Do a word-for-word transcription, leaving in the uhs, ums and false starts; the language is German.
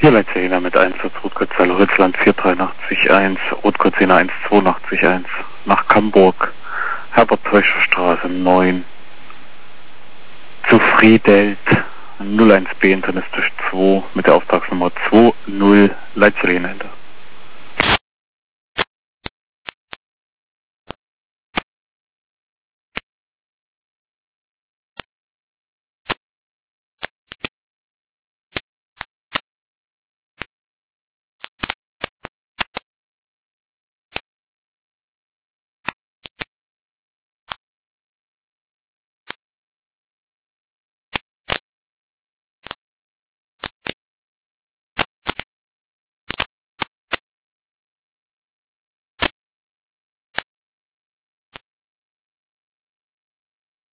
Hier Leitzerina mit Einsatz, Rotgötzhalle, Holzland vier drei acht eins, Rotgötzhalle eins zwei acht eins, nach Camburg, Herbert-Teuscher-Straße neun, zu Friedelt, null eins B internistisch zwei mit der Auftragsnummer zwei null Leitzerina hinter.